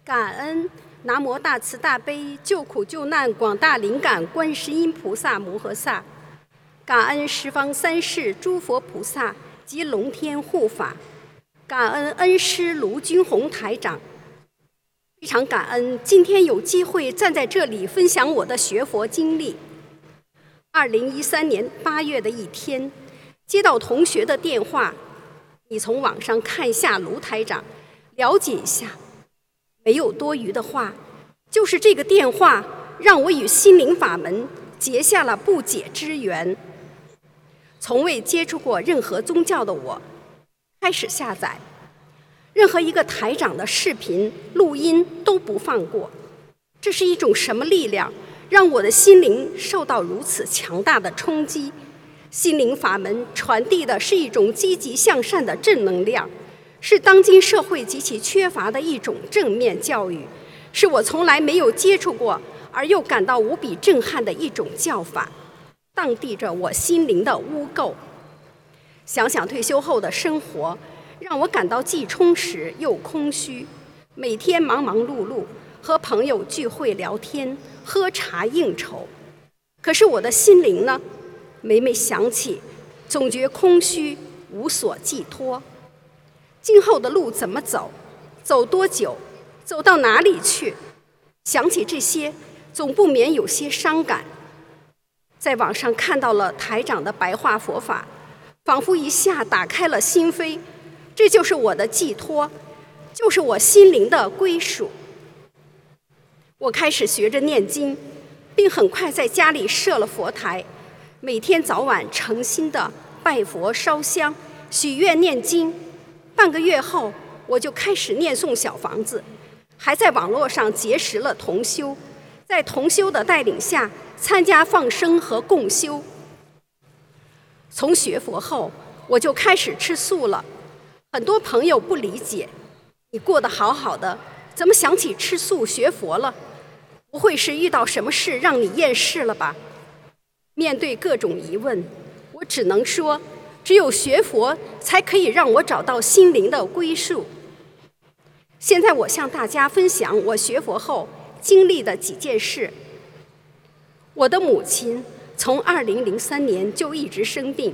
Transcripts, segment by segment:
感恩南无大慈大悲救苦救难广大灵感观世音菩萨摩诃萨，感恩十方三世诸佛菩萨及龙天护法，感恩恩师卢军宏台长。非常感恩今天有机会站在这里分享我的学佛经历。2013年8月的一天，接到同学的电话，你从网上看一下卢台长，了解一下。没有多余的话，就是这个电话让我与心灵法门结下了不解之缘。从未接触过任何宗教的我，开始下载任何一个台长的视频录音都不放过。这是一种什么力量，让我的心灵受到如此强大的冲击？心灵法门传递的是一种积极向善的正能量，是当今社会极其缺乏的一种正面教育，是我从来没有接触过而又感到无比震撼的一种教法，荡涤着我心灵的污垢。想想退休后的生活，让我感到既充实又空虚。每天忙忙碌碌，和朋友聚会聊天，喝茶应酬。可是我的心灵呢？每每想起，总觉空虚，无所寄托。今后的路怎么走？走多久？走到哪里去？想起这些，总不免有些伤感。在网上看到了台长的白话佛法，仿佛一下打开了心扉。这就是我的寄托，就是我心灵的归属。我开始学着念经，并很快在家里设了佛台，每天早晚诚心的拜佛烧香，许愿念经。半个月后，我就开始念诵小房子，还在网络上结识了同修，在同修的带领下参加放生和共修。从学佛后，我就开始吃素了。很多朋友不理解，你过得好好的，怎么想起吃素学佛了？不会是遇到什么事让你厌世了吧？面对各种疑问，我只能说，只有学佛才可以让我找到心灵的归宿。现在我向大家分享我学佛后经历的几件事。我的母亲从2003年就一直生病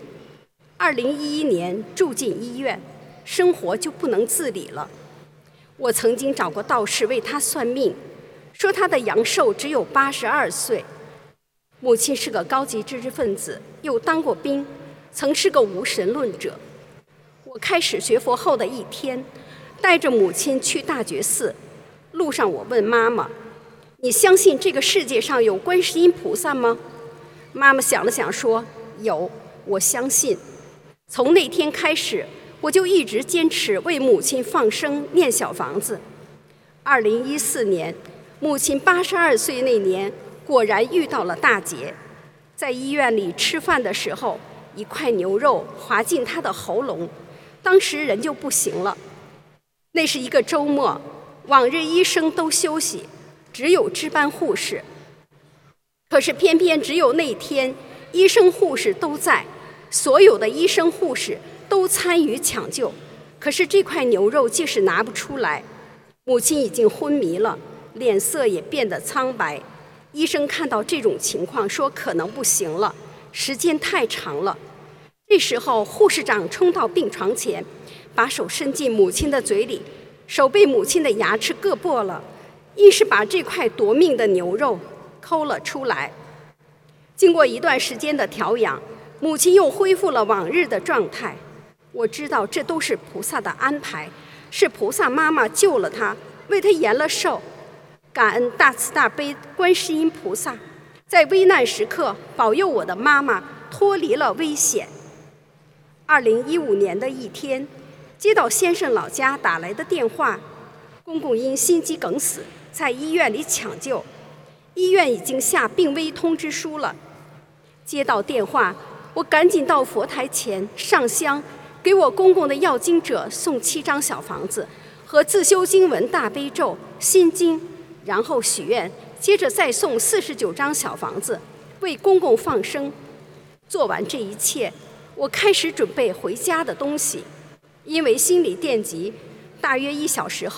，2011年住进医院，生活就不能自理了。我曾经找过道士为她算命，说她的阳寿只有82岁。母亲是个高级知识分子，又当过兵，曾是个无神论者。我开始学佛后的一天，带着母亲去大觉寺，路上我问妈妈：“你相信这个世界上有观世音菩萨吗？”妈妈想了想说：“有，我相信。”从那天开始，我就一直坚持为母亲放生念小房子。2014年，母亲82岁那年，果然遇到了大劫。在医院里吃饭的时候，一块牛肉滑进她的喉咙，当时人就不行了。那是一个周末，往日医生都休息，只有值班护士。可是偏偏只有那天，医生护士都在，所有的医生护士都参与抢救。可是这块牛肉就是拿不出来，母亲已经昏迷了，脸色也变得苍白。医生看到这种情况，说可能不行了，时间太长了。这时候护士长冲到病床前，把手伸进母亲的嘴里，手被母亲的牙齿割破了，硬是把这块夺命的牛肉抠了出来。经过一段时间的调养，母亲又恢复了往日的状态。我知道这都是菩萨的安排，是菩萨妈妈救了她，为她延了寿。感恩大慈大悲观世音菩萨，在危难时刻保佑我的妈妈脱离了危险。2015年的一天，接到先生老家打来的电话，公公因心肌梗死，在医院里抢救，医院已经下病危通知书了。接到电话，我赶紧到佛台前上香，给我公公的要经者送7张小房子和自修经文大悲咒、心经，然后许愿，接着再送49张小房子为公公放生。做完这一切，我开始准备回家的东西，因为心里惦记，大约1小时后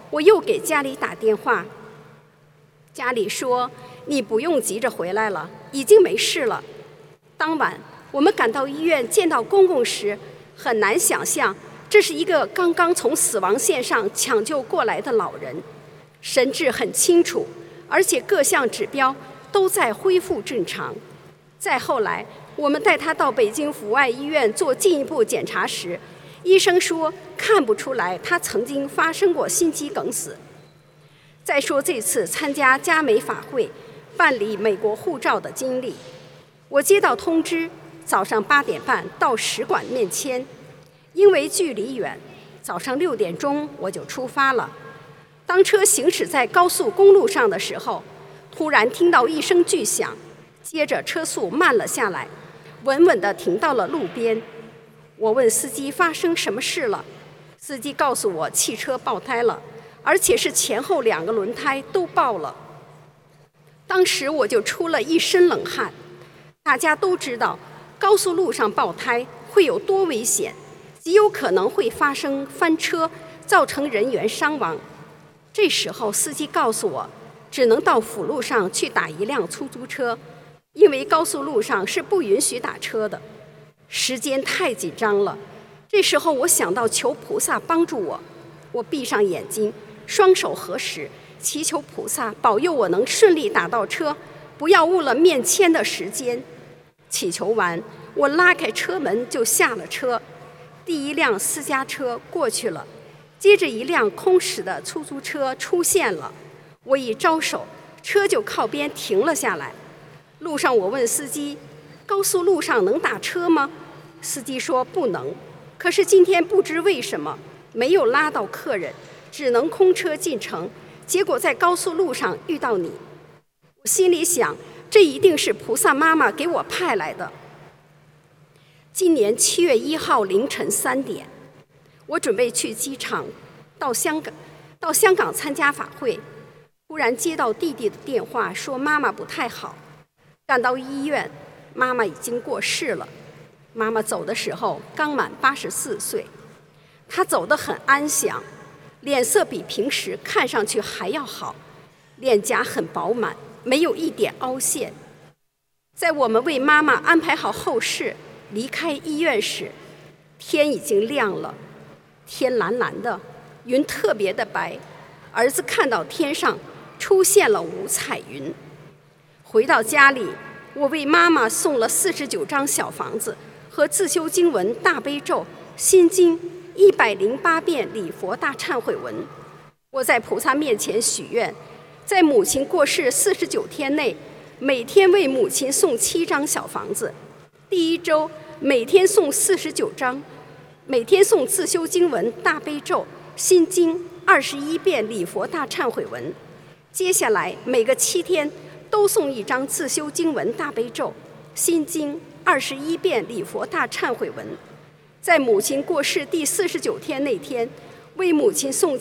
我又给家里打电话，家里说你不用急着回来了，已经没事了。当晚我们赶到医院见到公公时，很难想象这是一个刚刚从死亡线上抢救过来的老人，神志很清楚，而且各项指标都在恢复正常。再后来我们带他到北京阜外医院做进一步检查时，医生说看不出来他曾经发生过心肌梗死。再说这次参加嘉美法会办理美国护照的经历，我接到通知，早上8点半到使馆面签，因为距离远，早上6点钟我就出发了。当车行驶在高速公路上的时候，突然听到一声巨响，接着车速慢了下来，稳稳地停到了路边。我问司机发生什么事了，司机告诉我汽车爆胎了，而且是前后2个轮胎都爆了。当时我就出了一身冷汗。大家都知道高速路上爆胎会有多危险，极有可能会发生翻车，造成人员伤亡。这时候司机告诉我，只能到辅路上去打一辆出租车，因为高速路上是不允许打车的。时间太紧张了，这时候我想到求菩萨帮助我，我闭上眼睛，双手合十，祈求菩萨保佑我能顺利打到车，不要误了面签的时间。祈求完，我拉开车门就下了车。第一辆私家车过去了，接着一辆空驶的出租车出现了，我一招手，车就靠边停了下来。路上我问司机，高速路上能打车吗？司机说不能，可是今天不知为什么没有拉到客人，只能空车进城，结果在高速路上遇到你。我心里想，这一定是菩萨妈妈给我派来的。今年7月1号凌晨3点，我准备去机场到香港参加法会，忽然接到弟弟的电话，说妈妈不太好。赶到医院，妈妈已经过世了。妈妈走的时候刚满84岁，她走得很安详，脸色比平时看上去还要好，脸颊很饱满，没有一点凹陷。在我们为妈妈安排好后事，离开医院时，天已经亮了，天蓝蓝的，云特别的白。儿子看到天上出现了5彩云。回到家里，我为妈妈送了49张小房子和自修经文大悲咒、心经108遍礼佛大忏悔文。我在菩萨面前许愿，在母亲过世49天内，每天为母亲送7张小房子。第1周每天送49张，每天诵自修经文大悲咒、心经21遍礼佛大忏悔文。接下来每个7天都诵1张自修经文大悲咒、心经21遍礼佛大忏悔文。在母亲过世第49天那天，为母亲诵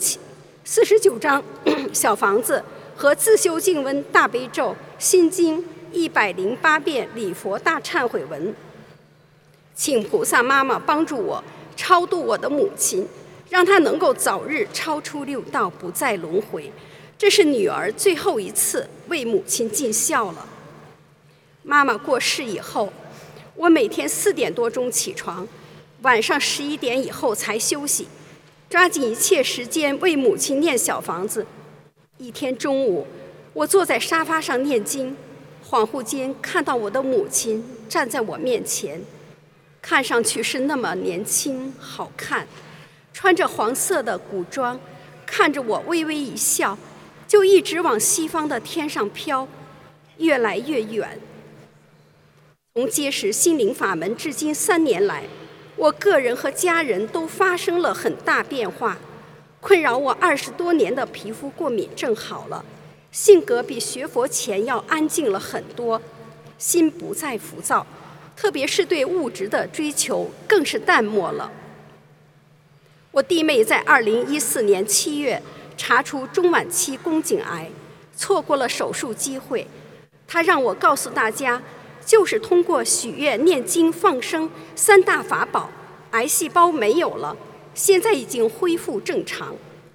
49张小房子和自修经文大悲咒、心经108遍礼佛大忏悔文。请菩萨妈妈帮助我超度我的母亲，让她能够早日超出6道，不再轮回。这是女儿最后一次为母亲尽孝了。妈妈过世以后，我每天4点多钟起床，晚上11点以后才休息，抓紧一切时间为母亲念小房子。一天中午，我坐在沙发上念经，恍惚间看到我的母亲站在我面前，看上去是那么年轻好看，穿着黄色的古装，看着我微微一笑，就一直往西方的天上飘，越来越远。从结识心灵法门至今3年来，我个人和家人都发生了很大变化。困扰我20多年的皮肤过敏症好了，性格比学佛前要安静了很多，心不再浮躁，特别是对物质的追求更是淡漠了。我弟妹在2014年7月查出中晚期宫颈癌，错过了手术机会。她让我告诉大家，就是通过许愿、念经、放生3大法宝，癌细胞没有了，现在已经恢复正常。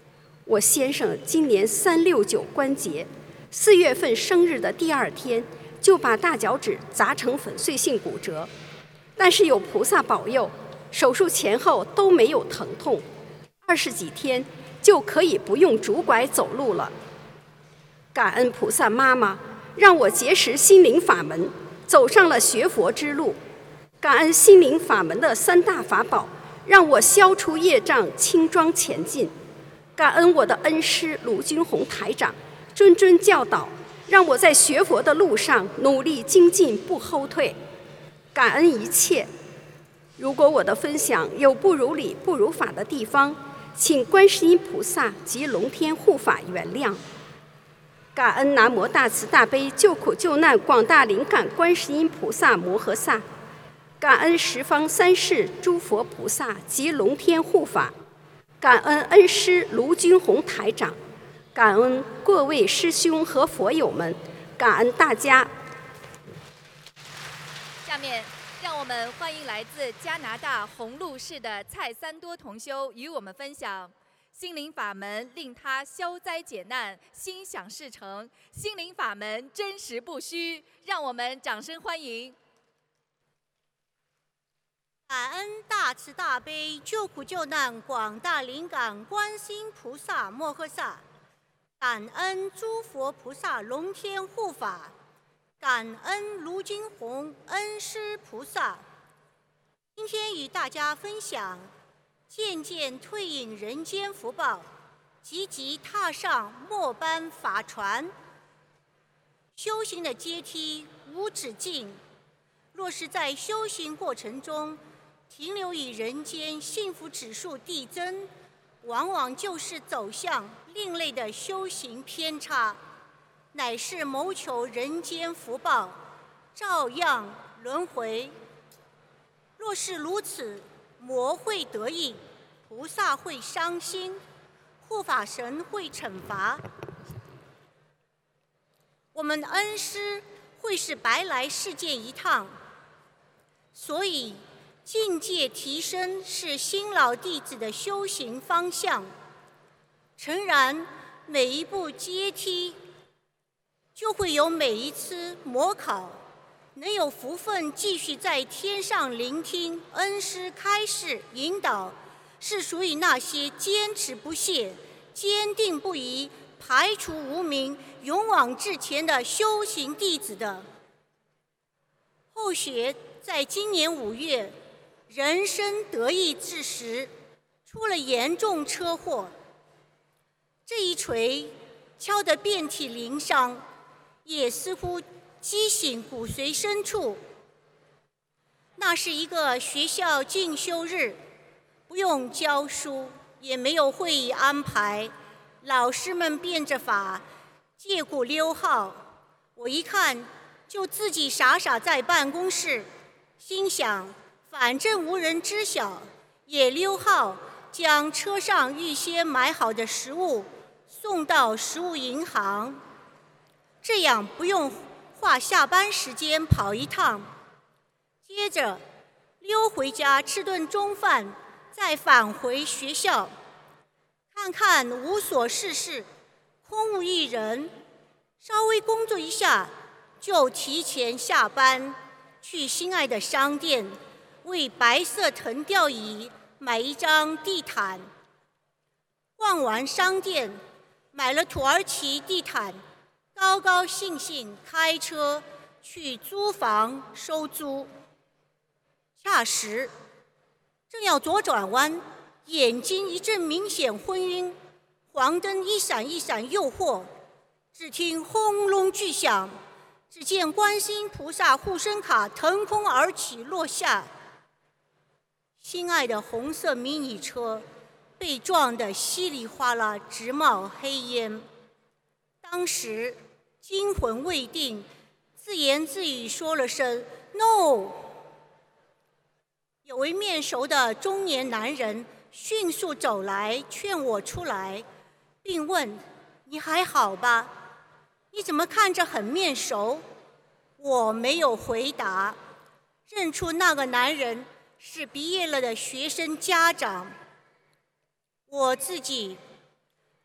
我先生今年369关节，4月份生日的第2天就把大脚趾砸成粉碎性骨折，但是有菩萨保佑，手术前后都没有疼痛，20几天就可以不用拄拐走路了。感恩菩萨妈妈，让我结识心灵法门，走上了学佛之路。感恩心灵法门的3大法宝，让我消除业障，轻装前进。感恩我的恩师卢军宏台长，谆谆教导，让我在学佛的路上努力精进，不后退。感恩一切。如果我的分享有不如理、不如法的地方，请观世音菩萨及龙天护法原谅。感恩南无大慈大悲救苦救难广大灵感观世音菩萨摩诃萨，感恩十方三世诸佛菩萨及龙天护法，感恩恩师卢军宏台长，感恩各位师兄和佛友们，感恩大家。 下面让我们欢迎来自加拿大红鹿市的蔡三多同修与我们分享心灵法门令他消灾解难，心想事成。心灵法门真实不虚，让我们掌声欢迎。 感恩大慈大悲救苦救难广大灵感观世音菩萨摩诃萨，感恩诸佛菩萨龙天护法，感恩卢军宏恩师菩萨。今天与大家分享渐渐退隐人间福报，积极踏上末班法船。修行的阶梯无止境，若是在修行过程中停留于人间幸福指数递增，往往就是走向另类的修行偏差，乃是谋求人间福报，照样轮回。若是如此，魔会得意，菩萨会伤心，护法神会惩罚，我们恩师会是白来世间一趟。所以境界提升是新老弟子的修行方向。诚然，每一步阶梯就会有每一次模考，能有福分继续在天上聆听恩师开示引导，是属于那些坚持不懈、坚定不移、排除无明、勇往直前的修行弟子的。后学在今年5月人生得意之时，出了严重车祸，这一锤敲得遍体鳞伤，也似乎击醒骨髓深处。那是一个学校进修日，不用教书，也没有会议安排，老师们变着法借故溜号。我一看就自己傻傻在办公室，心想反正无人知晓，也溜号将车上预先买好的食物送到食物银行，这样不用花下班时间跑一趟。接着溜回家吃顿中饭，再返回学校，看看无所事事，空无一人，稍微工作一下就提前下班，去心爱的商店为白色藤吊椅买一张地毯。逛完商店，买了土耳其地毯，高高兴兴开车去租房收租。恰时正要左转弯，眼睛一阵明显昏晕，黄灯一闪一闪诱惑，只听轰隆巨响，只见观世音菩萨护身卡腾空而起落下，心爱的红色迷你车被撞得稀里哗啦直冒黑烟。当时惊魂未定，自言自语说了声 “no”。有位面熟的中年男人迅速走来劝我出来，并问：“你还好吧？你怎么看着很面熟？”我没有回答，认出那个男人是毕业了的学生家长。我自己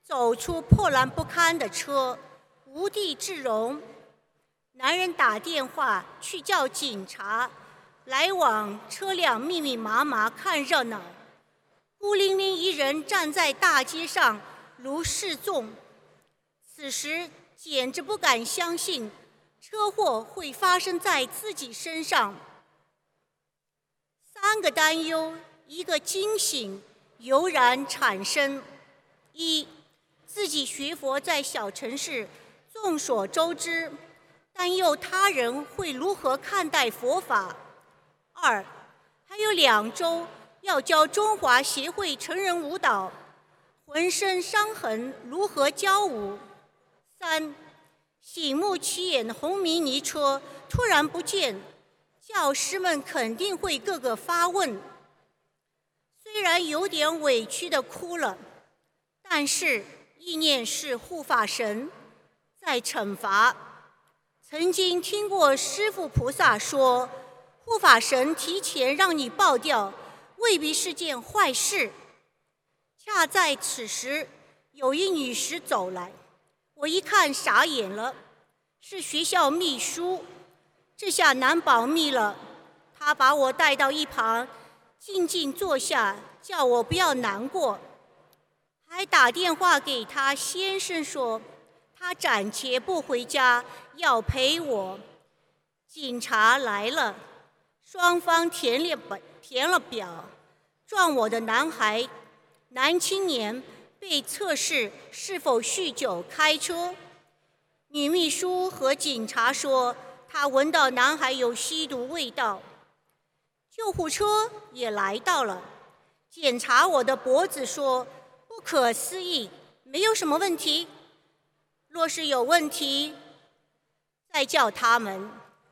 走出破烂不堪的车，无地自容。男人打电话去叫警察，来往车辆密密麻麻看热闹，孤零零一人站在大街上如示众。此时简直不敢相信车祸会发生在自己身上。3个担忧，1个惊醒油然产生：一，自己学佛在小城市，众所周知，担忧他人会如何看待佛法；二，还有2周要教中华协会成人舞蹈，浑身伤痕如何教舞；三，醒目起眼的红迷你车突然不见，教师们肯定会个个发问。虽然有点委屈地哭了，但是意念是护法神在惩罚。曾经听过师父菩萨说，护法神提前让你爆掉，未必是件坏事。恰在此时，有一女士走来，我一看傻眼了，是学校秘书。这下难保密了，她把我带到一旁，静静坐下，叫我不要难过，还打电话给她先生说，他暂且不回家，要陪我。警察来了，双方填了表，撞我的男青年被测试是否酗酒开车。女秘书和警察说，她闻到男孩有吸毒味道。救护车也来到了，检查我的脖子说，不可思议，没有什么问题。若是有问题，再叫他们。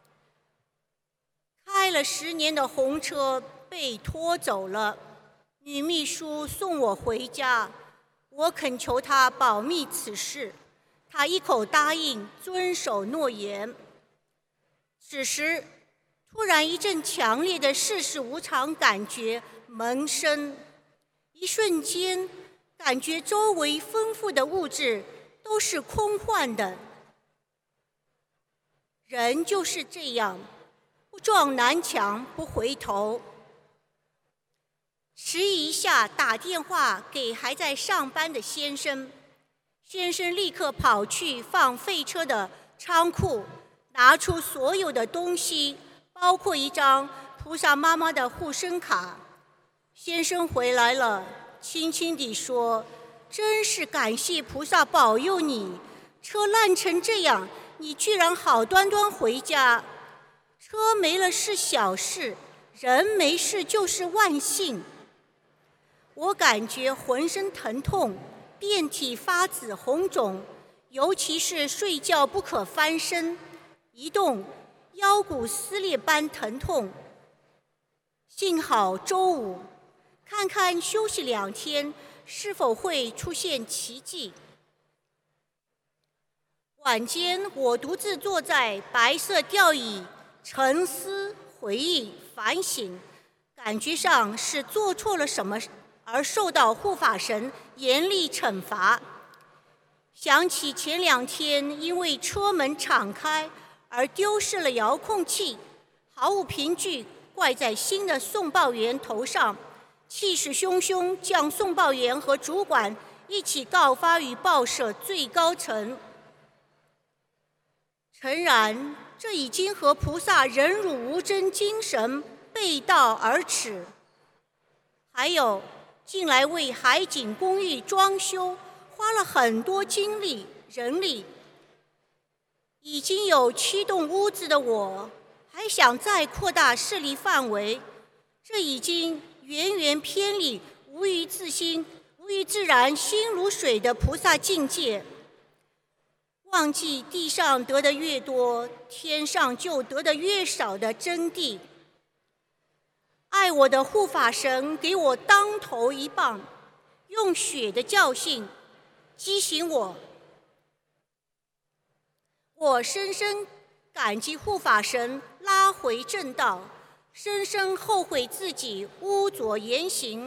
开了10年的红车被拖走了，女秘书送我回家，我恳求她保密此事，她一口答应遵守诺言。此时，突然一阵强烈的世事无常感觉萌生，一瞬间感觉周围丰富的物质都是空幻的。人就是这样，不撞南墙不回头。迟疑一下，打电话给还在上班的先生，先生立刻跑去放废车的仓库，拿出所有的东西，包括一张菩萨妈妈的护身卡。先生回来了，轻轻地说，真是感谢菩萨保佑你，车烂成这样，你居然好端端回家。车没了是小事，人没事就是万幸。我感觉浑身疼痛，遍体发紫红肿，尤其是睡觉不可翻身，一动腰骨撕裂般疼痛。幸好周五，看看休息2天是否会出现奇迹。晚间，我独自坐在白色吊椅，沉思、回忆、反省，感觉上是做错了什么而受到护法神严厉惩罚。想起前2天因为车门敞开而丢失了遥控器，毫无凭据怪在新的送报员头上，气势汹汹将送报员和主管一起告发于报社最高层。诚然，这已经和菩萨忍辱无争精神背道而驰。还有，近来为海景公寓装修花了很多精力人力，已经有7栋屋子的我，还想再扩大势力范围，这已经远远偏离无欲自心、无欲自然、心如水的菩萨境界。忘记地上得的越多，天上就得的越少的真谛。爱我的护法神给我当头一棒，用血的教训激醒我。我深深感激护法神拉回正道，深深后悔自己污浊言行，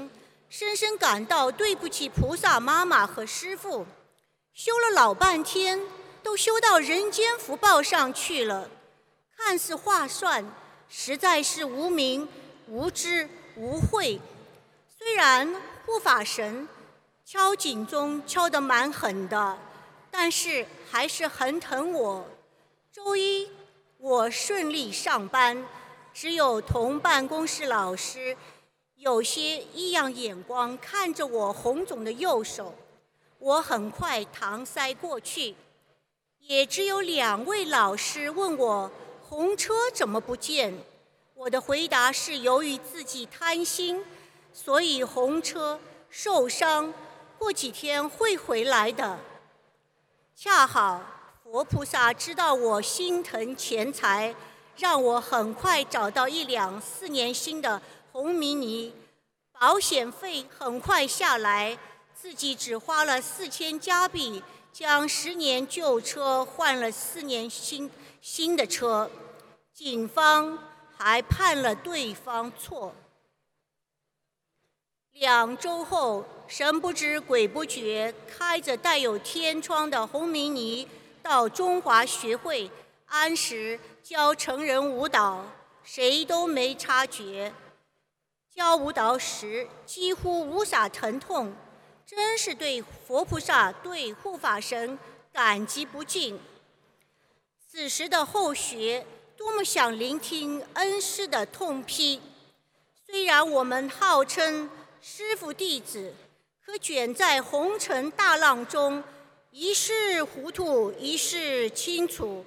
深深感到对不起菩萨妈妈和师父，修了老半天，都修到人间福报上去了，看似划算，实在是无明、无知、无慧。虽然护法神敲警钟敲得蛮狠的，但是还是很疼我。周一我顺利上班，只有同办公室老师有些异样眼光看着我红肿的右手，我很快搪塞过去。也只有2位老师问我红车怎么不见，我的回答是由于自己贪心，所以红车受伤，过几天会回来的。恰好佛菩萨知道我心疼钱财，让我很快找到1辆4年新的红迷你，保险费很快下来，自己只花了4000加币，将10年旧车换了4年新的车。警方还判了对方错。2周后，神不知鬼不觉，开着带有天窗的红迷你到中华学会安时教成人舞蹈，谁都没察觉。教舞蹈时几乎无洒疼痛，真是对佛菩萨、对护法神感激不尽。此时的后学多么想聆听恩师的痛批。虽然我们号称师父弟子，可卷在红尘大浪中，一世糊涂，一世清楚。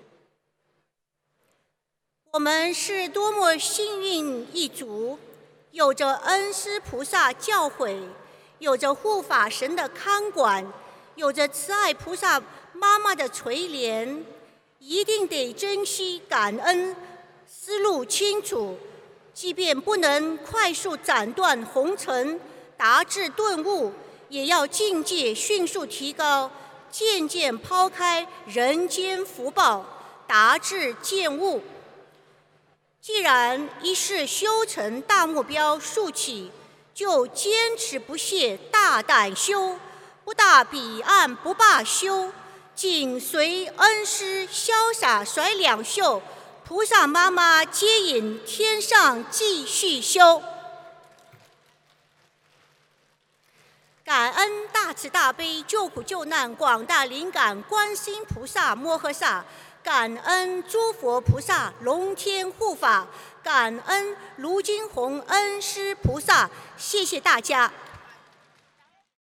我们是多么幸运一族，有着恩师菩萨教诲，有着护法神的看管，有着慈爱菩萨妈妈的垂怜，一定得珍惜感恩，思路清楚，即便不能快速斩断红尘，达至顿悟，也要境界迅速提高，渐渐抛开人间福报，达至见悟。既然一世修成大目标竖起，就坚持不懈，大胆修，不大彼岸不罢休，紧随恩师潇洒甩两袖，菩萨妈妈接引天上继续修。感恩大慈大悲救苦救难广大灵感观世音菩萨摩诃萨，感恩诸佛菩萨龙天护法，感恩卢金红恩师菩萨，谢谢大家。